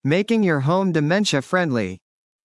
Making your home dementia-friendly.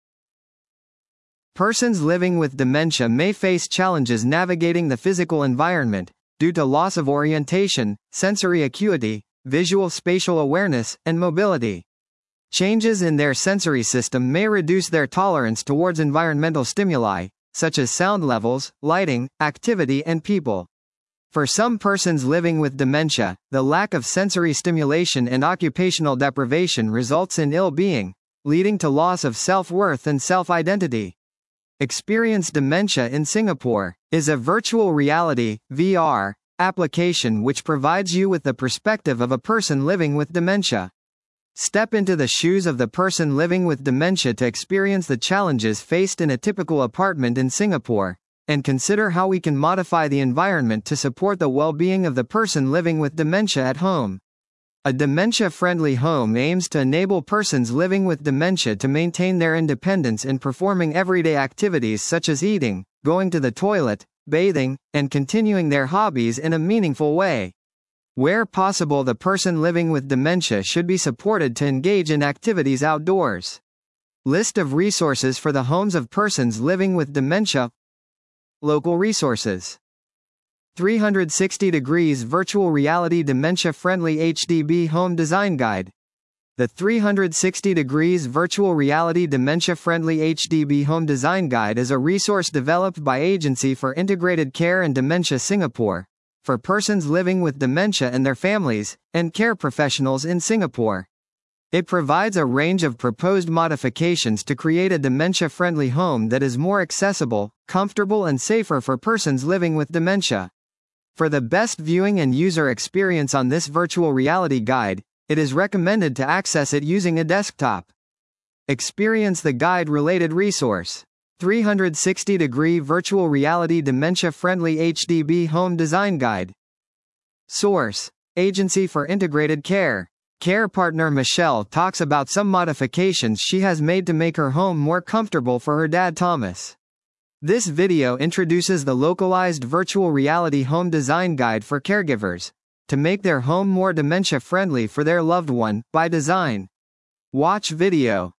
Persons living with dementia may face challenges navigating the physical environment, due to loss of orientation, sensory acuity, visual spatial awareness, and mobility. Changes in their sensory system may reduce their tolerance towards environmental stimuli, such as sound levels, lighting, activity, and people. For some persons living with dementia, the lack of sensory stimulation and occupational deprivation results in ill-being, leading to loss of self-worth and self-identity. Experience Dementia in Singapore is a virtual reality (VR) application which provides you with the perspective of a person living with dementia. Step into the shoes of the person living with dementia to experience the challenges faced in a typical apartment in Singapore, and consider how we can modify the environment to support the well-being of the person living with dementia at home. A dementia-friendly home aims to enable persons living with dementia to maintain their independence in performing everyday activities such as eating, going to the toilet, bathing, and continuing their hobbies in a meaningful way. Where possible, the person living with dementia should be supported to engage in activities outdoors. List of resources for the homes of persons living with dementia. Local resources. 360 Degrees Virtual Reality Dementia-Friendly HDB Home Design Guide. The 360 Degrees Virtual Reality Dementia-Friendly HDB Home Design Guide is a resource developed by Agency for Integrated Care and Dementia Singapore, for persons living with dementia and their families, and care professionals in Singapore. It provides a range of proposed modifications to create a dementia-friendly home that is more accessible, comfortable, and safer for persons living with dementia. For the best viewing and user experience on this virtual reality guide, it is recommended to access it using a desktop. Experience the guide-related resource. 360-Degree Virtual Reality Dementia-Friendly HDB Home Design Guide. Source: Agency for Integrated Care. Care partner Michelle talks about some modifications she has made to make her home more comfortable for her dad Thomas. This video introduces the localized virtual reality home design guide for caregivers, to make their home more dementia-friendly for their loved one, by design. Watch video.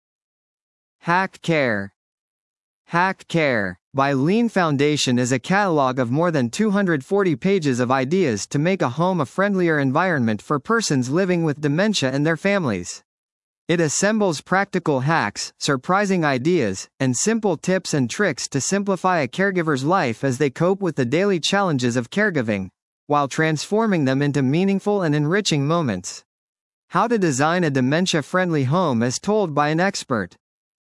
Hack Care. Hack Care, by Lean Foundation, is a catalog of more than 240 pages of ideas to make a home a friendlier environment for persons living with dementia and their families. It assembles practical hacks, surprising ideas, and simple tips and tricks to simplify a caregiver's life as they cope with the daily challenges of caregiving, while transforming them into meaningful and enriching moments. How to design a dementia-friendly home as told by an expert.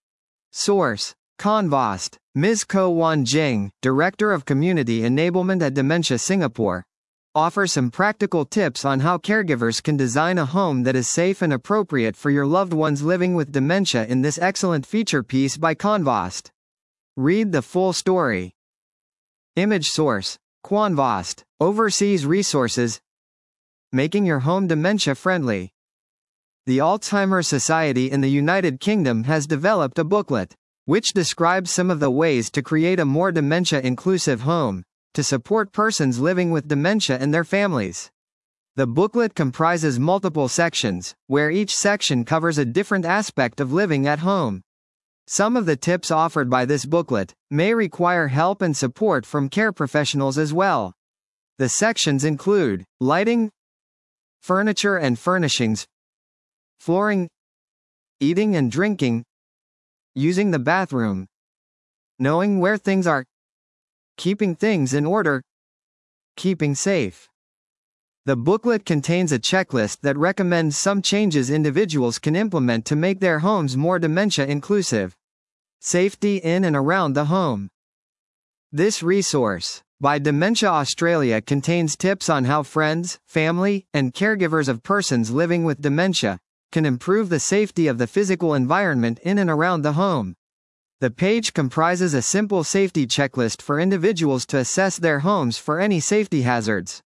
Source: Convost. Ms. Ko Wan Jing, Director of Community Enablement at Dementia Singapore, offers some practical tips on how caregivers can design a home that is safe and appropriate for your loved ones living with dementia in this excellent feature piece by Convost. Read the full story. Image source: Convost. Overseas resources. Making your home dementia-friendly. The Alzheimer's Society in the United Kingdom has developed a booklet, which describes some of the ways to create a more dementia-inclusive home, to support persons living with dementia and their families. The booklet comprises multiple sections, where each section covers a different aspect of living at home. Some of the tips offered by this booklet may require help and support from care professionals as well. The sections include lighting, furniture and furnishings, flooring, eating and drinking, using the bathroom, knowing where things are, keeping things in order, keeping safe. The booklet contains a checklist that recommends some changes individuals can implement to make their homes more dementia-inclusive. Safety in and around the home. This resource, by Dementia Australia, contains tips on how friends, family, and caregivers of persons living with dementia can improve the safety of the physical environment in and around the home. The page comprises a simple safety checklist for individuals to assess their homes for any safety hazards.